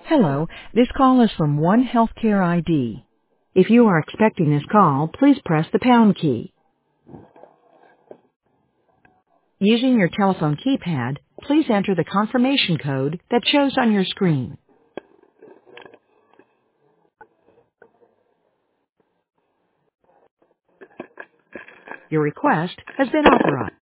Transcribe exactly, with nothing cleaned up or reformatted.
Hello, this call is from One Healthcare I D. If you are expecting this call, please press the pound key. Using your telephone keypad, please enter the confirmation code that shows on your screen. Your request has been authorized.